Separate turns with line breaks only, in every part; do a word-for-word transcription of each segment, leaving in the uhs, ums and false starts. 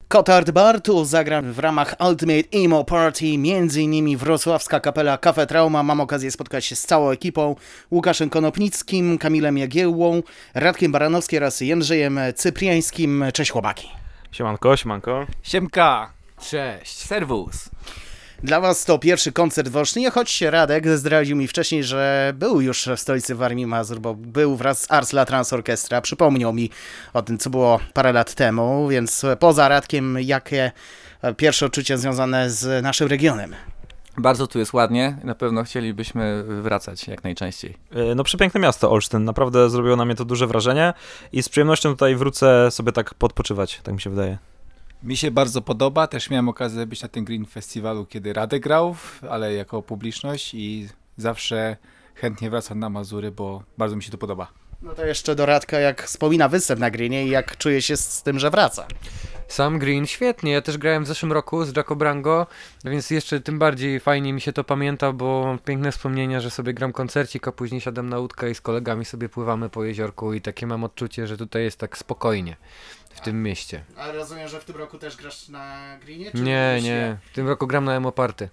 Cotard Bartu zagra w ramach Ultimate Emo Party, między innymi wrocławska kapela Cafe Trauma. Mam okazję spotkać się z całą ekipą, Łukaszem Konopnickim, Kamilem Jagiełłą, Radkiem Baranowskim oraz Jędrzejem Cypriańskim. Cześć chłopaki.
Siemanko, siemanko.
Siemka. Cześć. Serwus.
Dla was to pierwszy koncert w Olsztynie, choć Radek zdradził mi wcześniej, że był już w stolicy Warmii i Mazur, bo był wraz z Ars La Trans Orchestra. Przypomniał mi o tym, co było parę lat temu, więc poza Radkiem, jakie pierwsze odczucia związane z naszym regionem?
Bardzo tu jest ładnie, na pewno chcielibyśmy wracać jak najczęściej.
No przepiękne miasto Olsztyn, naprawdę zrobiło na mnie to duże wrażenie i z przyjemnością tutaj wrócę sobie tak podpoczywać, tak mi się wydaje.
Mi się bardzo podoba, też miałem okazję być na tym Green Festiwalu, kiedy Radek grał, ale jako publiczność i zawsze chętnie wracam na Mazury, bo bardzo mi się to podoba.
No to jeszcze do Radka, jak wspomina występ na Greenie i jak czuje się z tym, że wraca.
Sam Green, świetnie, ja też grałem w zeszłym roku z Jaco Brango, więc jeszcze tym bardziej fajnie mi się to pamięta, bo mam piękne wspomnienia, że sobie gram koncercik, a później siadam na łódkę i z kolegami sobie pływamy po jeziorku i takie mam odczucie, że tutaj jest tak spokojnie w tym mieście.
Ale rozumiem, że w tym roku też grasz na Greenie? Czy
nie, nie, w tym roku gram na Emo Party.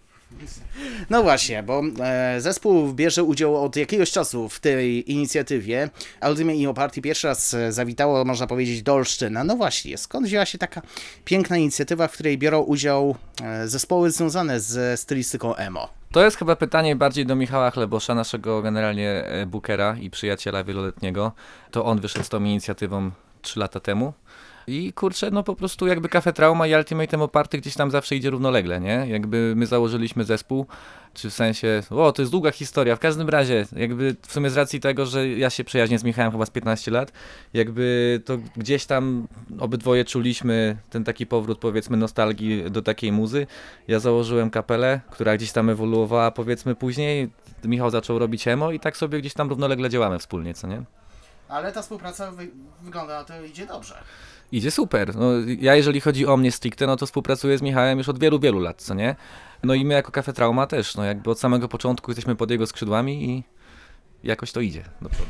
No właśnie, bo e, zespół bierze udział od jakiegoś czasu w tej inicjatywie. Ultimate Emo Party pierwszy raz zawitało, można powiedzieć, do Olsztyna. No właśnie, skąd wzięła się taka piękna inicjatywa, w której biorą udział e, zespoły związane ze stylistyką emo?
To jest chyba pytanie bardziej do Michała Chlebosza, naszego generalnie bookera i przyjaciela wieloletniego. To on wyszedł z tą inicjatywą trzy lata temu. I kurczę, no po prostu jakby Cafe Trauma i Ultimate Emo Party gdzieś tam zawsze idzie równolegle, nie? Jakby my założyliśmy zespół, czy w sensie, o, to jest długa historia, w każdym razie, jakby w sumie z racji tego, że ja się przyjaźnię z Michałem chyba z piętnaście lat, jakby to gdzieś tam obydwoje czuliśmy ten taki powrót, powiedzmy, nostalgii do takiej muzy. Ja założyłem kapelę, która gdzieś tam ewoluowała, powiedzmy, później. Michał zaczął robić emo i tak sobie gdzieś tam równolegle działamy wspólnie, co nie?
Ale ta współpraca wy- wygląda na to, idzie dobrze.
Idzie super. No, ja jeżeli chodzi o mnie stricte, no to współpracuję z Michałem już od wielu, wielu lat, co nie? No i my jako Cafe Trauma też, no jakby od samego początku jesteśmy pod jego skrzydłami i jakoś to idzie.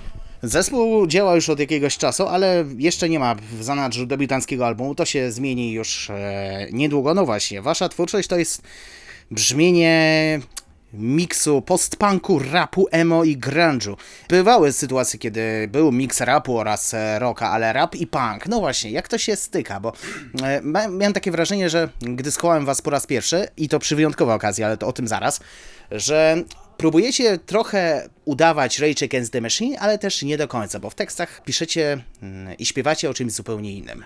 Zespół działa już od jakiegoś czasu, ale jeszcze nie ma w zanadrzu debiutanckiego albumu, to się zmieni już e, niedługo. No właśnie, wasza twórczość to jest brzmienie miksu post-punku, rapu, emo i grunge'u. Bywały sytuacje, kiedy był miks rapu oraz rocka, ale rap i punk. No właśnie, jak to się styka, bo e, miałem takie wrażenie, że gdy słuchałem was po raz pierwszy, i to przy wyjątkowej okazji, ale to o tym zaraz, że próbujecie trochę udawać Rage Against the Machine, ale też nie do końca, bo w tekstach piszecie mm, i śpiewacie o czymś zupełnie innym.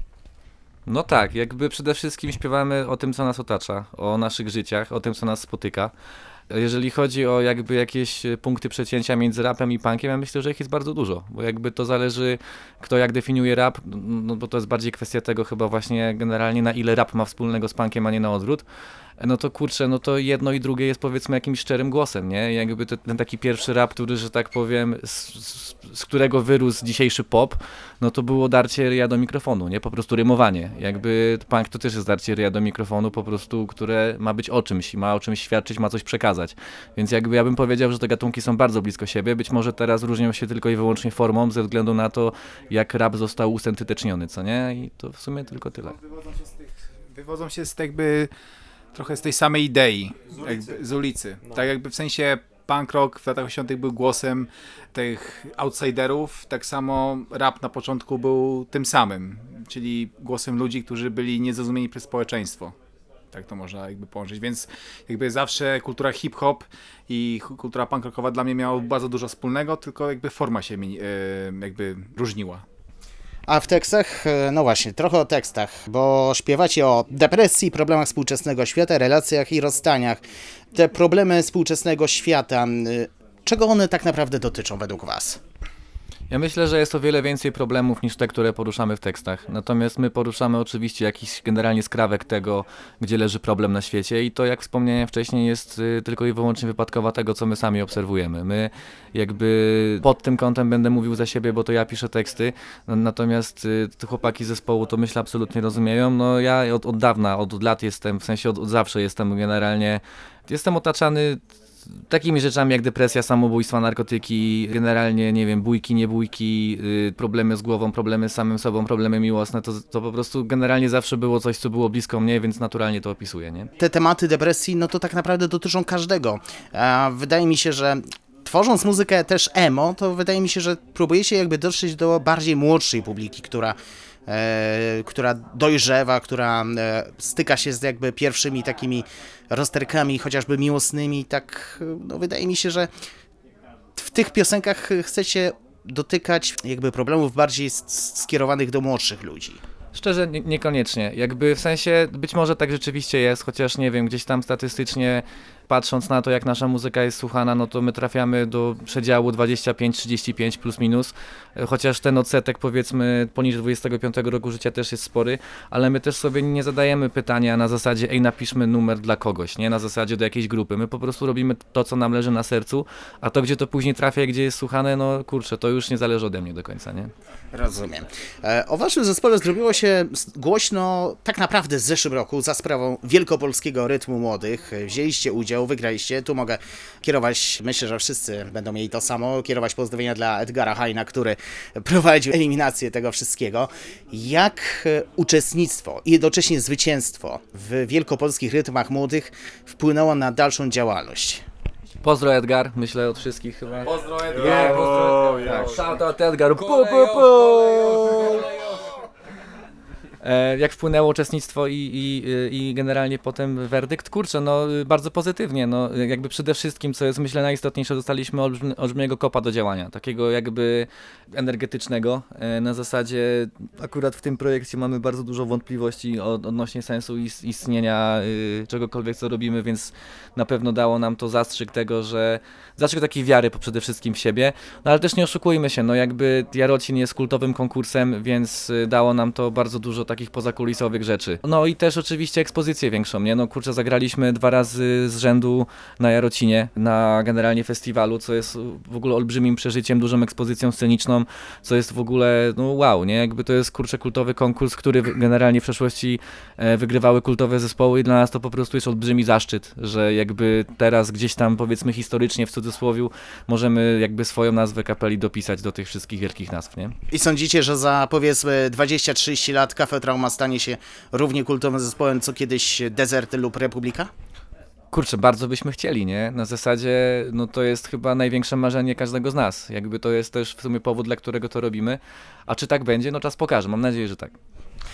No tak, jakby przede wszystkim śpiewamy o tym, co nas otacza, o naszych życiach, o tym, co nas spotyka. Jeżeli chodzi o jakby jakieś punkty przecięcia między rapem i punkiem, ja myślę, że ich jest bardzo dużo, bo jakby to zależy, kto jak definiuje rap, no bo to jest bardziej kwestia tego chyba właśnie generalnie, na ile rap ma wspólnego z punkiem, a nie na odwrót. No to kurczę, no to jedno i drugie jest powiedzmy jakimś szczerym głosem, nie? Jakby to, ten taki pierwszy rap, który, że tak powiem, z, z, z którego wyrósł dzisiejszy pop, no to było darcie ryja do mikrofonu, nie? Po prostu rymowanie. Jakby punk to też jest darcie ryja do mikrofonu, po prostu, które ma być o czymś i ma o czymś świadczyć, ma coś przekazać. Więc jakby ja bym powiedział, że te gatunki są bardzo blisko siebie, być może teraz różnią się tylko i wyłącznie formą, ze względu na to, jak rap został usyntetyczniony, co nie? I to w sumie tylko tyle.
Wywodzą się z tych, wywodzą się z jakby trochę z tej samej idei, z ulicy. Jakby, z ulicy. No. Tak jakby w sensie punk rock w latach osiemdziesiątych był głosem tych outsiderów, tak samo rap na początku był tym samym, czyli głosem ludzi, którzy byli niezrozumieni przez społeczeństwo. Tak to można jakby połączyć, więc jakby zawsze kultura hip-hop i kultura punk rockowa dla mnie miała bardzo dużo wspólnego, tylko jakby forma się jakby różniła.
A w tekstach, no właśnie, trochę o tekstach, bo śpiewacie o depresji, problemach współczesnego świata, relacjach i rozstaniach. Te problemy współczesnego świata, czego one tak naprawdę dotyczą według was?
Ja myślę, że jest o wiele więcej problemów niż te, które poruszamy w tekstach. Natomiast my poruszamy oczywiście jakiś generalnie skrawek tego, gdzie leży problem na świecie i to, jak wspomniałem wcześniej, jest y, tylko i wyłącznie wypadkowa tego, co my sami obserwujemy. My jakby pod tym kątem będę mówił za siebie, bo to ja piszę teksty, natomiast y, te chłopaki zespołu to myślę absolutnie rozumieją. No ja od, od dawna, od, od lat jestem, w sensie od, od zawsze jestem generalnie, jestem otaczany takimi rzeczami jak depresja, samobójstwa, narkotyki, generalnie, nie wiem, bójki, niebójki, yy, problemy z głową, problemy z samym sobą, problemy miłosne, to, to po prostu generalnie zawsze było coś, co było blisko mnie, więc naturalnie to opisuję, nie?
Te tematy depresji, no to tak naprawdę dotyczą każdego. A wydaje mi się, że tworząc muzykę też emo, to wydaje mi się, że próbujecie jakby dotrzeć do bardziej młodszej publiki, która, e, która dojrzewa, która e, styka się z jakby pierwszymi takimi rozterkami, chociażby miłosnymi. Tak, no wydaje mi się, że w tych piosenkach chcecie dotykać jakby problemów bardziej skierowanych do młodszych ludzi.
Szczerze, nie, niekoniecznie. Jakby w sensie, być może tak rzeczywiście jest, chociaż nie wiem, gdzieś tam statystycznie patrząc na to, jak nasza muzyka jest słuchana, no to my trafiamy do przedziału dwadzieścia pięć trzydzieści pięć plus minus, chociaż ten odsetek powiedzmy poniżej dwudziestego piątego roku życia też jest spory, ale my też sobie nie zadajemy pytania na zasadzie, ej, napiszmy numer dla kogoś, nie? Na zasadzie do jakiejś grupy. My po prostu robimy to, co nam leży na sercu, a to, gdzie to później trafia, gdzie jest słuchane, no kurczę, to już nie zależy ode mnie do końca, nie?
Rozumiem. O waszym zespole zrobiło się głośno tak naprawdę w zeszłym roku za sprawą Wielkopolskiego Rytmu Młodych. Wzięliście udział, wygraliście. Tu mogę kierować, myślę, że wszyscy będą mieli to samo, kierować pozdrowienia dla Edgara Hajna, który prowadził eliminację tego wszystkiego. Jak uczestnictwo i jednocześnie zwycięstwo w Wielkopolskich Rytmach Młodych wpłynęło na dalszą działalność?
Pozdro Edgar, myślę od wszystkich chyba.
Pozdro Edgar!
Yeah, pozdro Edgar. Tak, shout out Edgar. Pu, pu, pu. E, jak wpłynęło uczestnictwo i, i, i generalnie potem werdykt? Kurczę, no bardzo pozytywnie, no jakby przede wszystkim, co jest myślę najistotniejsze, dostaliśmy olbrzym, olbrzymiego kopa do działania, takiego jakby energetycznego, e, na zasadzie akurat w tym projekcie mamy bardzo dużo wątpliwości od, odnośnie sensu ist, istnienia y, czegokolwiek, co robimy, więc na pewno dało nam to zastrzyk tego, że zastrzyk takiej wiary przede wszystkim w siebie, no ale też nie oszukujmy się, no jakby Jarocin jest kultowym konkursem, więc dało nam to bardzo dużo takich pozakulisowych rzeczy. No i też oczywiście ekspozycję większą, nie? No kurczę, zagraliśmy dwa razy z rzędu na Jarocinie, na generalnie festiwalu, co jest w ogóle olbrzymim przeżyciem, dużą ekspozycją sceniczną, co jest w ogóle, no wow, nie? Jakby to jest kurczę kultowy konkurs, który generalnie w przeszłości e, wygrywały kultowe zespoły i dla nas to po prostu jest olbrzymi zaszczyt, że jakby teraz gdzieś tam powiedzmy historycznie w cudzysłowiu możemy jakby swoją nazwę kapeli dopisać do tych wszystkich wielkich nazw, nie?
I sądzicie, że za powiedzmy dwadzieścia trzydzieści lat Cafe Trauma stanie się równie kultowym zespołem, co kiedyś Desert lub Republika?
Kurczę, bardzo byśmy chcieli, nie? Na zasadzie, no to jest chyba największe marzenie każdego z nas. Jakby to jest też w sumie powód, dla którego to robimy. A czy tak będzie? No czas pokaże. Mam nadzieję, że tak.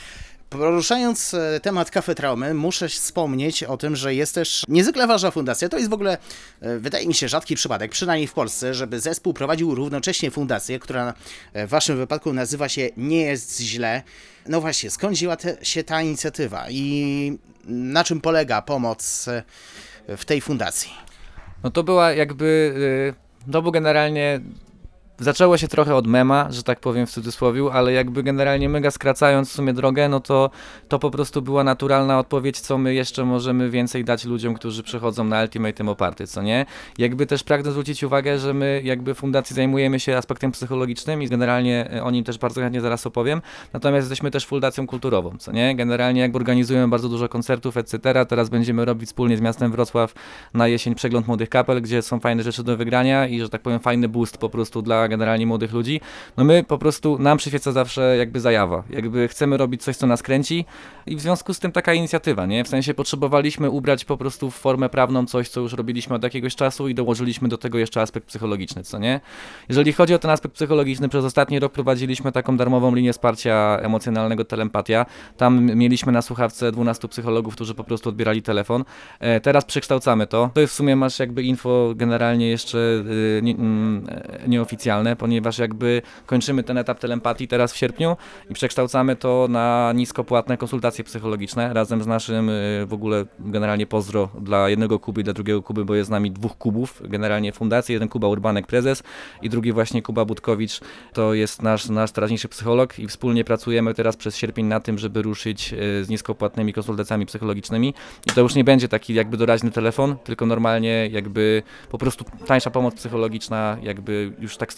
Poruszając temat Cafe Traumy, muszę wspomnieć o tym, że jest też niezwykle ważna fundacja. To jest w ogóle, wydaje mi się, rzadki przypadek, przynajmniej w Polsce, żeby zespół prowadził równocześnie fundację, która w waszym wypadku nazywa się Nie jest źle. No właśnie, skąd wzięła te, się ta inicjatywa i na czym polega pomoc w tej fundacji?
No to była jakby, to był generalnie... Zaczęło się trochę od mema, że tak powiem w cudzysłowiu, ale jakby generalnie mega skracając w sumie drogę, no to to po prostu była naturalna odpowiedź, co my jeszcze możemy więcej dać ludziom, którzy przychodzą na Ultimate Emo Party, co nie? Jakby też pragnę zwrócić uwagę, że my jakby w fundacji zajmujemy się aspektem psychologicznym i generalnie o nim też bardzo chętnie zaraz opowiem, natomiast jesteśmy też fundacją kulturową, co nie? Generalnie jakby organizujemy bardzo dużo koncertów, et cetera. Teraz będziemy robić wspólnie z miastem Wrocław na jesień przegląd młodych kapel, gdzie są fajne rzeczy do wygrania i że tak powiem fajny boost po prostu dla generalnie młodych ludzi, no my po prostu, nam przyświeca zawsze jakby zajawa, jakby chcemy robić coś, co nas kręci i w związku z tym taka inicjatywa, nie? W sensie potrzebowaliśmy ubrać po prostu w formę prawną coś, co już robiliśmy od jakiegoś czasu i dołożyliśmy do tego jeszcze aspekt psychologiczny, co nie? Jeżeli chodzi o ten aspekt psychologiczny, przez ostatni rok prowadziliśmy taką darmową linię wsparcia emocjonalnego Telempatia, tam mieliśmy na słuchawce dwunastu psychologów, którzy po prostu odbierali telefon, e, teraz przekształcamy to, to jest w sumie masz jakby info generalnie jeszcze y, nie, y, nieoficjalne, ponieważ jakby kończymy ten etap telempatii teraz w sierpniu i przekształcamy to na niskopłatne konsultacje psychologiczne razem z naszym w ogóle generalnie pozdro dla jednego Kuby i dla drugiego Kuby, bo jest z nami dwóch Kubów generalnie fundacji, jeden Kuba Urbanek prezes i drugi właśnie Kuba Budkowicz, to jest nasz, nasz teraźniejszy psycholog i wspólnie pracujemy teraz przez sierpień na tym, żeby ruszyć z niskopłatnymi konsultacjami psychologicznymi i to już nie będzie taki jakby doraźny telefon, tylko normalnie jakby po prostu tańsza pomoc psychologiczna, jakby już tak stricte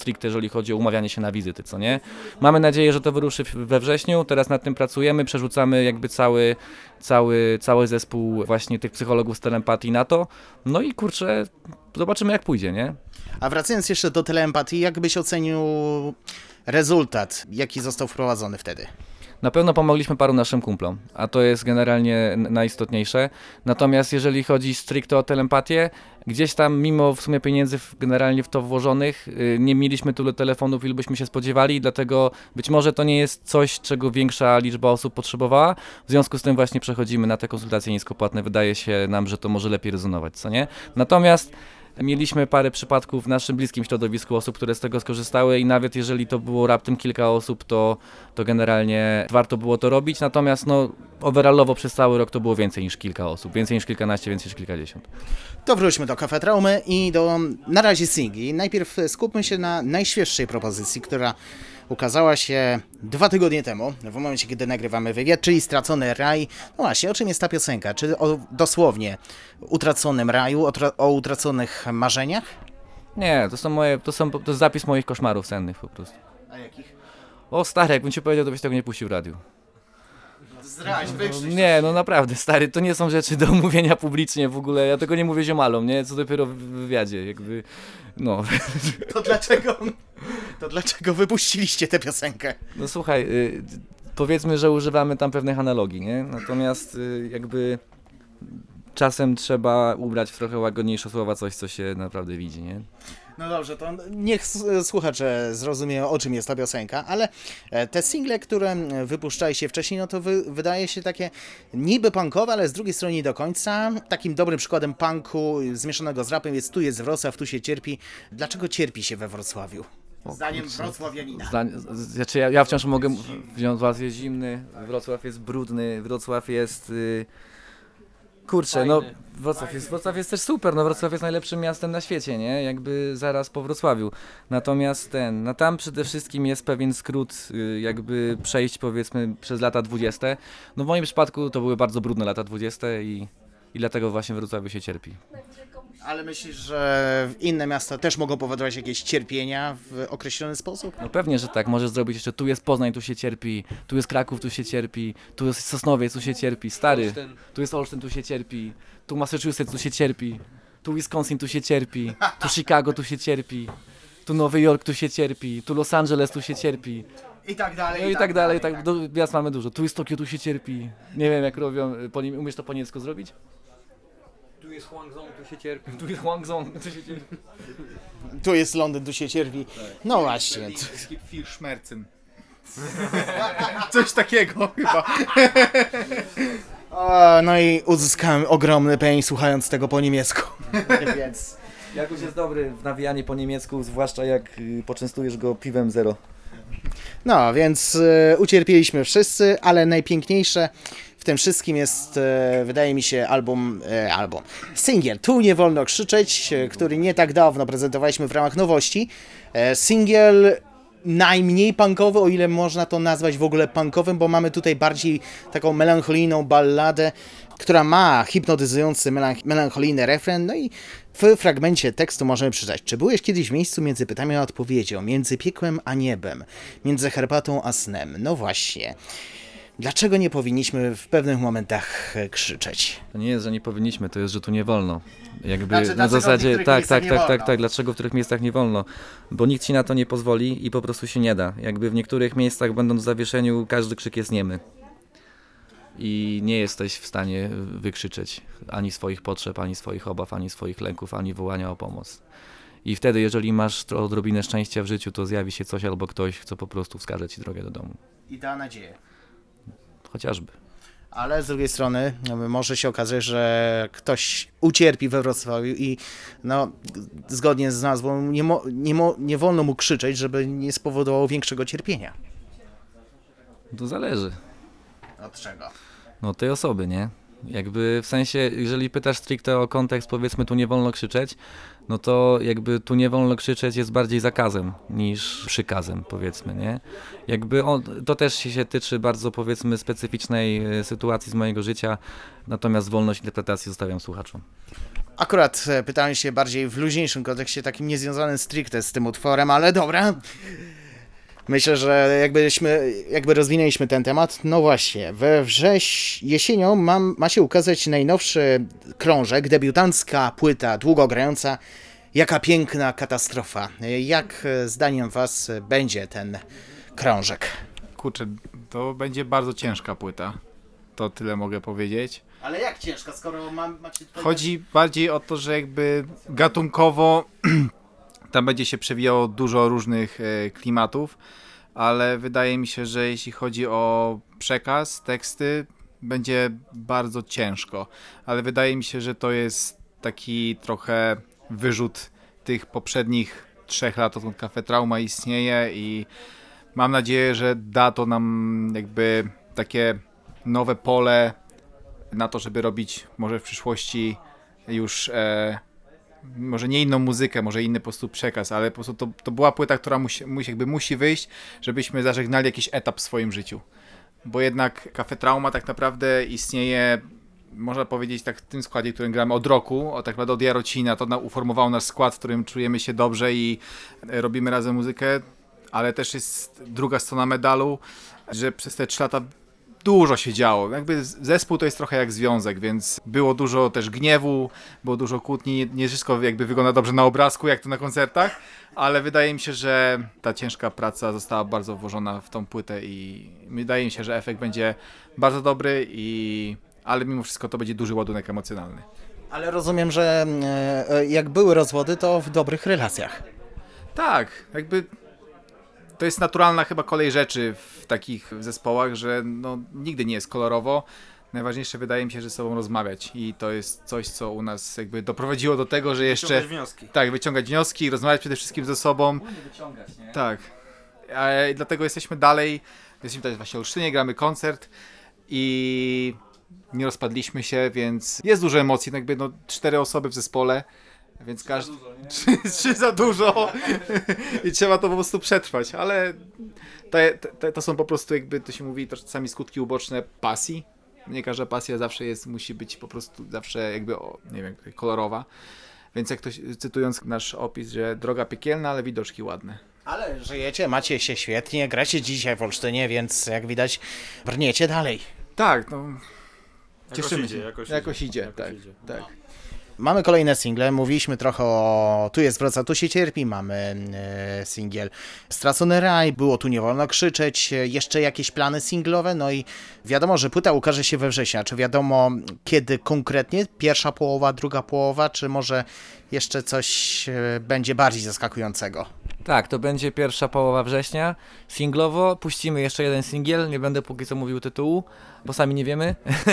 stricte, jeżeli chodzi o umawianie się na wizyty, co nie? Mamy nadzieję, że to wyruszy we wrześniu, teraz nad tym pracujemy, przerzucamy jakby cały, cały, cały zespół właśnie tych psychologów z telepatii na to, no i kurczę, zobaczymy jak pójdzie, nie?
A wracając jeszcze do teleempatii, jak byś ocenił rezultat, jaki został wprowadzony wtedy?
Na pewno pomogliśmy paru naszym kumplom, a to jest generalnie najistotniejsze. Natomiast jeżeli chodzi stricte o telepatię, gdzieś tam mimo w sumie pieniędzy generalnie w to włożonych, nie mieliśmy tyle telefonów, ile byśmy się spodziewali, dlatego być może to nie jest coś, czego większa liczba osób potrzebowała. W związku z tym właśnie przechodzimy na te konsultacje niskopłatne. Wydaje się nam, że to może lepiej rezonować, co nie? Natomiast mieliśmy parę przypadków w naszym bliskim środowisku osób, które z tego skorzystały i nawet jeżeli to było raptem kilka osób, to, to generalnie warto było to robić, natomiast no overallowo przez cały rok to było więcej niż kilka osób, więcej niż kilkanaście, więcej niż kilkadziesiąt.
To wróćmy do Cafe Traumy i do na razie singli. Najpierw skupmy się na najświeższej propozycji, która ukazała się dwa tygodnie temu, w momencie kiedy nagrywamy wywiad, czyli Stracony Raj. No właśnie, o czym jest ta piosenka? Czy o dosłownie utraconym raju, o, tra- o utraconych marzeniach?
Nie, to są moje, to, są, to jest zapis moich koszmarów sennych po prostu.
A jakich?
O stary, jakbym ci powiedział, to byś tego nie puścił w radiu.
Zdradź,
No, nie, no naprawdę, stary, to nie są rzeczy do omówienia publicznie w ogóle, ja tego nie mówię ziomalom, nie, co dopiero w wywiadzie, jakby, no.
To dlaczego, to dlaczego wypuściliście tę piosenkę?
No słuchaj, y, powiedzmy, że używamy tam pewnych analogii, nie, natomiast y, jakby czasem trzeba ubrać w trochę łagodniejsze słowa coś, co się naprawdę widzi, nie.
No dobrze, to niech s- słuchacze zrozumieją, o czym jest ta piosenka, ale e, te single, które wypuszczaliście wcześniej, no to wy, wydaje się takie niby punkowe, ale z drugiej strony nie do końca. Takim dobrym przykładem punku zmieszanego z rapem jest Tu jest Wrocław, tu się cierpi. Dlaczego cierpi się we Wrocławiu? Zdaniem wrocławianina.
Zdań, z- znaczy ja, ja wciąż mogę wziąć, Wrocław jest zimny, Wrocław jest brudny, Wrocław jest... Y, kurczę, no Wrocław jest, Wrocław jest też super, no Wrocław jest najlepszym miastem na świecie, nie? Jakby zaraz po Wrocławiu. Natomiast ten, no tam przede wszystkim jest pewien skrót, y, jakby przejść powiedzmy przez lata dwudzieste. No w moim przypadku to były bardzo brudne lata dwudzieste i, i dlatego właśnie w Wrocławiu się cierpi.
Ale myślisz, że inne miasta też mogą powodować jakieś cierpienia w określony sposób?
No pewnie, że tak, możesz zrobić jeszcze tu jest Poznań, tu się cierpi, tu jest Kraków, tu się cierpi, tu jest Sosnowiec, tu się cierpi, stary,
Olsztyn.
tu jest Olsztyn, tu się cierpi, tu Massachusetts, tu się cierpi, tu Wisconsin, tu się cierpi, tu Chicago, tu się cierpi, tu Nowy Jork, tu się cierpi, tu Los Angeles, tu się cierpi,
I tak dalej.
no i tak dalej, tak, do, miast mamy dużo, tu jest Tokio, tu się cierpi, nie wiem jak robią, po nim, umiesz to po niemiecku zrobić?
Tu jest Huangzhou, tu się cierpi.
Tu jest Guangzhou, tu się cierpi.
Tu jest Londyn, tu się cierpi. No właśnie.
Viel Schmerzen. Coś takiego chyba.
O, no i uzyskałem ogromny pain słuchając tego po niemiecku. Więc...
Jakuś jest dobry w nawijanie po niemiecku, zwłaszcza jak y, poczęstujesz go piwem zero.
No, więc e, ucierpieliśmy wszyscy, ale najpiękniejsze w tym wszystkim jest, e, wydaje mi się, album, e, album, singiel Tu nie wolno krzyczeć, e, który nie tak dawno prezentowaliśmy w ramach nowości. E, singiel najmniej punkowy, o ile można to nazwać w ogóle punkowym, bo mamy tutaj bardziej taką melancholijną balladę, która ma hipnotyzujący melanch- melancholijny refren, no i w fragmencie tekstu możemy przeczytać: czy byłeś kiedyś w miejscu między pytaniem a odpowiedzią, między piekłem a niebem, między herbatą a snem? No właśnie. Dlaczego nie powinniśmy w pewnych momentach e, krzyczeć?
To nie jest, że nie powinniśmy, to jest, że tu nie wolno. Jakby
Znaczy,
na
dlaczego w
zasadzie,
niektórych
tak,
miejscach
tak,
nie
tak,
wolno?
tak, tak, dlaczego w których miejscach nie wolno? Bo nikt ci na to nie pozwoli i po prostu się nie da. Jakby w niektórych miejscach, będąc w zawieszeniu, każdy krzyk jest niemy. I nie jesteś w stanie wykrzyczeć ani swoich potrzeb, ani swoich obaw, ani swoich lęków, ani wołania o pomoc. I wtedy, jeżeli masz tro- odrobinę szczęścia w życiu, to zjawi się coś albo ktoś, kto po prostu wskaże ci drogę do domu.
I da nadzieję.
Chociażby.
Ale z drugiej strony no, może się okazać, że ktoś ucierpi we Wrocławiu i no, zgodnie z nazwą nie, mo, nie, mo, nie wolno mu krzyczeć, żeby nie spowodowało większego cierpienia.
To zależy.
Od czego?
No tej osoby, nie? Jakby w sensie, jeżeli pytasz stricte o kontekst, powiedzmy tu nie wolno krzyczeć, no to jakby tu nie wolno krzyczeć jest bardziej zakazem niż przykazem, powiedzmy, nie? Jakby on, to też się tyczy bardzo, powiedzmy, specyficznej e, sytuacji z mojego życia, natomiast wolność interpretacji zostawiam słuchaczom.
Akurat e, pytałem się bardziej w luźniejszym kontekście, takim niezwiązanym stricte z tym utworem, ale dobra. Myślę, że jakbyśmy, jakby rozwinęliśmy ten temat, no właśnie, we wrześ jesienią mam, ma się ukazać najnowszy krążek, debiutancka płyta, długogrająca. Jaka piękna katastrofa. Jak e, zdaniem was będzie ten krążek?
Kurczę, to będzie bardzo ciężka płyta. To tyle mogę powiedzieć.
Ale jak ciężka, skoro mam, macie tutaj...
Chodzi bardziej o to, że jakby gatunkowo tam będzie się przewijało dużo różnych e, klimatów, ale wydaje mi się, że jeśli chodzi o przekaz, teksty, będzie bardzo ciężko. Ale wydaje mi się, że to jest taki trochę wyrzut tych poprzednich trzech lat, odkąd Cafe Trauma istnieje i mam nadzieję, że da to nam jakby takie nowe pole na to, żeby robić może w przyszłości już e, może nie inną muzykę, może inny po prostu przekaz, ale po prostu to, to była płyta, która musi, musi, jakby musi wyjść, żebyśmy zażegnali jakiś etap w swoim życiu. Bo jednak Cafe Trauma tak naprawdę istnieje, można powiedzieć tak w tym składzie, w którym gramy od roku, o tak naprawdę od Jarocina, to na, uformował nasz skład, w którym czujemy się dobrze i e, robimy razem muzykę, ale też jest druga strona medalu, że przez te trzy lata dużo się działo. Jakby zespół to jest trochę jak związek, więc było dużo też gniewu, było dużo kłótni, nie, nie wszystko jakby wygląda dobrze na obrazku, jak to na koncertach, ale wydaje mi się, że ta ciężka praca została bardzo włożona w tą płytę i wydaje mi się, że efekt będzie bardzo dobry, i ale mimo wszystko to będzie duży ładunek emocjonalny.
Ale rozumiem, że e, jak były rozwody, to w dobrych relacjach.
Tak, jakby to jest naturalna chyba kolej rzeczy w takich zespołach, że no, nigdy nie jest kolorowo. Najważniejsze wydaje mi się, że ze sobą rozmawiać i to jest coś, co u nas jakby doprowadziło do tego, że jeszcze...
Wyciągać wnioski.
Tak, wyciągać wnioski, rozmawiać przede wszystkim ze sobą.
wyciągać, nie?
Tak. A dlatego jesteśmy dalej, jesteśmy tutaj właśnie w Olsztynie, gramy koncert i nie rozpadliśmy się, więc jest dużo emocji, jakby no cztery osoby w zespole, więc każdy... Trzy, trzy za dużo i trzeba to po prostu przetrwać, ale te, te, to są po prostu, jakby to się mówi, to czasami skutki uboczne pasji. Nie każda pasja zawsze jest, musi być po prostu zawsze jakby, o, nie wiem, kolorowa. Więc jak to, cytując nasz opis, że droga piekielna, ale widoczki ładne.
Ale żyjecie, macie się świetnie, gracie dzisiaj w Olsztynie, więc jak widać brniecie dalej.
Tak, no...
Jakoś
Cieszymy
idzie,
się.
jakoś
Jakoś
idzie,
idzie,
jakoś
tak,
idzie.
tak.
Mamy kolejne single, mówiliśmy trochę o Tu jest wraca, tu się cierpi, mamy e, singiel Stracony raj, było Tu nie wolno krzyczeć, e, jeszcze jakieś plany singlowe, no i wiadomo, że płyta ukaże się we wrześniu. Czy wiadomo kiedy konkretnie? Pierwsza połowa, druga połowa, czy może jeszcze coś e, będzie bardziej zaskakującego?
Tak, to będzie pierwsza połowa września. Singlowo puścimy jeszcze jeden singiel, nie będę póki co mówił tytułu, bo sami nie wiemy.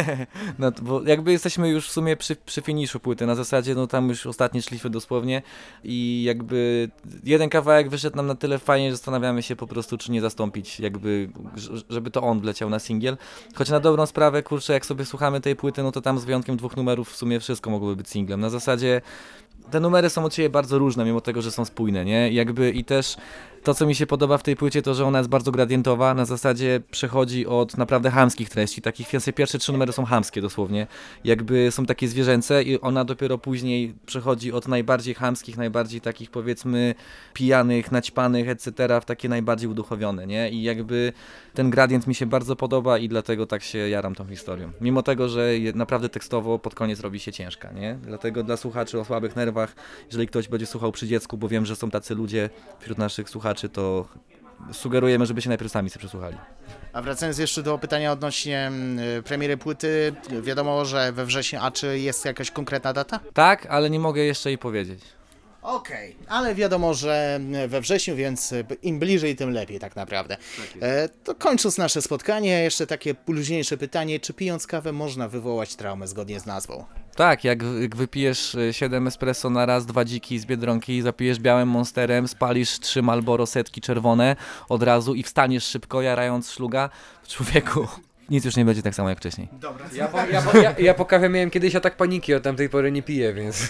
No, bo jakby jesteśmy już w sumie przy, przy finiszu płyty, na zasadzie no tam już ostatnie szlify dosłownie i jakby jeden kawałek wyszedł nam na tyle fajnie, że zastanawiamy się po prostu, czy nie zastąpić, jakby, żeby to on wleciał na singiel. Choć na dobrą sprawę, kurczę, jak sobie słuchamy tej płyty, no to tam z wyjątkiem dwóch numerów w sumie wszystko mogłoby być singlem. Na zasadzie te numery są od siebie bardzo różne, mimo tego, że są spójne, nie? Jakby i też to, co mi się podoba w tej płycie, to, że ona jest bardzo gradientowa, na zasadzie przechodzi od naprawdę chamskich treści, takich, w pierwsze trzy numery są chamskie dosłownie, jakby są takie zwierzęce i ona dopiero później przechodzi od najbardziej chamskich, najbardziej takich powiedzmy pijanych, naćpanych, et cetera w takie najbardziej uduchowione, nie? I jakby ten gradient mi się bardzo podoba i dlatego tak się jaram tą historią. Mimo tego, że je, naprawdę tekstowo pod koniec robi się ciężka, nie? Dlatego dla słuchaczy o słabych nerwach, jeżeli ktoś będzie słuchał przy dziecku, bo wiem, że są tacy ludzie wśród naszych słuchaczy, to sugerujemy, żeby się najpierw sami sobie przesłuchali.
A wracając jeszcze do pytania odnośnie y, premiery płyty, wiadomo, że we wrześniu, a czy jest jakaś konkretna data?
Tak, ale nie mogę jeszcze jej powiedzieć.
Okej, okay. Ale wiadomo, że we wrześniu, więc im bliżej, tym lepiej tak naprawdę. Tak e, to kończąc nasze spotkanie, jeszcze takie luźniejsze pytanie, czy pijąc kawę można wywołać traumę zgodnie z nazwą?
Tak, jak, jak wypijesz siedem espresso na raz, dwa dziki z Biedronki, zapijesz białym monsterem, spalisz trzy Marlboro setki czerwone od razu i wstaniesz szybko, jarając szluga, człowieku, nic już nie będzie tak samo jak wcześniej.
Dobra.
Ja po, ja, po, ja, ja po kawie miałem kiedyś atak paniki, od tamtej pory nie piję, więc...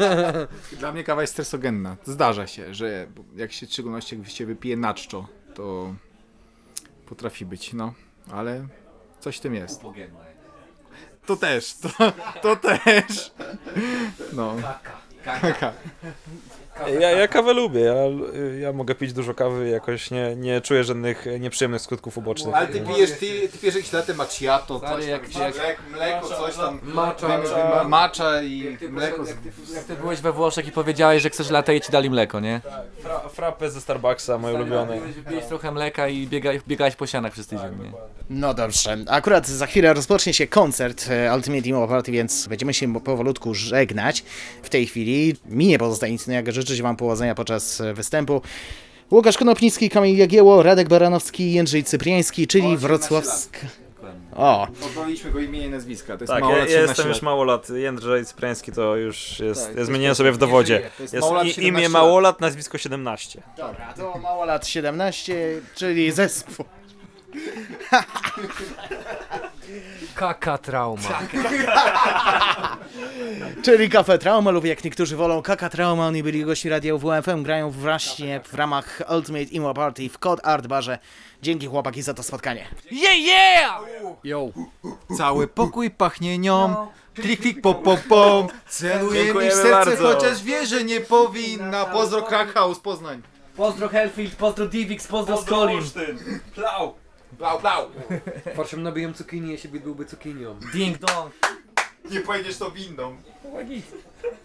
Dla mnie kawa jest stresogenna. Zdarza się, że jak się w szczególności jak się wypije na czczo, to potrafi być, no, ale coś w tym jest. To też, to, to też. No. Kaka.
Ja, ja kawę lubię, ja, ja mogę pić dużo kawy, jakoś nie, nie czuję żadnych nieprzyjemnych skutków ubocznych.
Ale ty pijesz, ty, ty pijesz jakieś latte macchiato, coś
Stary,
tam,
jak- jak-
mleko, mleko, coś tam,
Macza.
ma- macza i mleko. Z...
Jak ty byłeś we Włoszech i powiedziałeś, że chcesz latte i ci dali mleko, nie?
Fra, frappe ze Starbucksa, moje ulubione.
Wypiłeś trochę mleka i biega, biegałeś po ścianach przez tydzień, nie?
No dobrze, akurat za chwilę rozpocznie się koncert e, Ultimate Team Party, więc będziemy się powolutku żegnać. W tej chwili mi nie pozostaje nic innego, jak życzyć wam powodzenia podczas e, występu. Łukasz Konopnicki, Kamil Jagieło, Radek Baranowski, Jędrzej Cypriański, czyli wrocławska... O,
Pozwoliliśmy go imię i nazwiska, to jest
Tak,
mało
ja,
lat
ja jestem
siedemnaście
już
lat.
mało lat. Jędrzej Cypriański to już jest,
Tak,
ja zmieniłem sobie w dowodzie.
To jest
Jest
mało lat
i,
siedemnaście
imię
lat.
małolat, nazwisko siedemnaście.
dobra, to mało lat siedemnaście, czyli zespół.
Kaka trauma.
Czyli Kafe Trauma lub jak niektórzy wolą Kaka Trauma, oni byli gości Radia W F M, grają właśnie w ramach Ultimate Emo Party w Code Art Barze. Dzięki chłopaki za to spotkanie.
Yeah, yeah!
Yo.
Cały pokój pachnie nią. Klik, klik, pom, pom, pom. Celuje mi w
Dziękujemy
serce,
bardzo.
chociaż wie, że nie powinna. Pozdro Krakhaus, Poznań.
Pozdro Hellfield, pozdro Divix, pozdro Skolim.
Plau!
Blau, blau.
Farszem nabiję cukinię, siebie byłby cukinią.
Ding dong.
Nie pojedziesz to windą.
Ładnie.